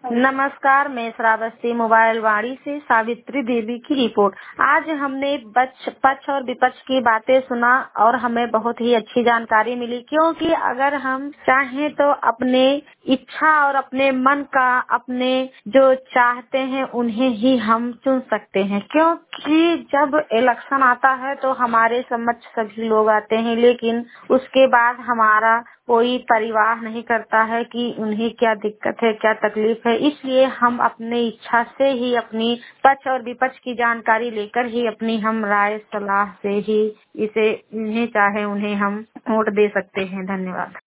नमस्कार, मैं श्रावस्ती मोबाइल वाणी से सावित्री देवी की रिपोर्ट। आज हमने पक्ष और विपक्ष की बातें सुना और हमें बहुत ही अच्छी जानकारी मिली, क्योंकि अगर हम चाहें तो अपने इच्छा और अपने मन का, अपने जो चाहते हैं उन्हें ही हम चुन सकते हैं। क्योंकि जब इलेक्शन आता है तो हमारे समक्ष सभी लोग आते हैं, लेकिन उसके बाद हमारा कोई परिवार नहीं करता है कि उन्हें क्या दिक्कत है, क्या तकलीफ है। इसलिए हम अपनी इच्छा से ही अपनी पक्ष और विपक्ष की जानकारी लेकर ही अपनी हम राय सलाह से ही इन्हें चाहे उन्हें हम वोट दे सकते हैं। धन्यवाद।